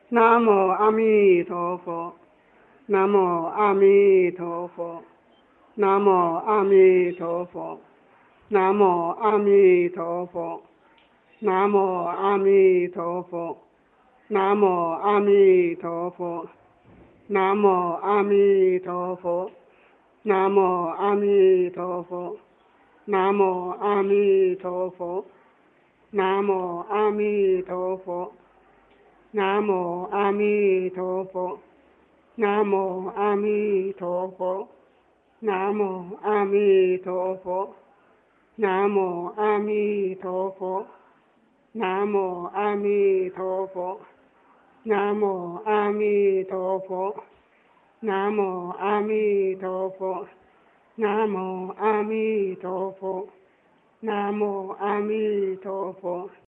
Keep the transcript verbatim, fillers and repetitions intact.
南无阿弥陀佛，南无阿弥陀佛，南无阿弥陀佛，南无阿弥陀佛，南无阿弥陀佛，南无阿弥陀佛，南无阿弥陀佛，南无阿弥陀佛，南无阿弥陀佛，南无阿弥陀佛。南无阿弥陀佛，南无阿弥陀佛，南无阿弥陀佛，南无阿弥陀佛，南无阿弥陀佛，南无阿弥陀佛，南无阿弥陀佛，南无阿弥陀佛，南无阿弥陀佛。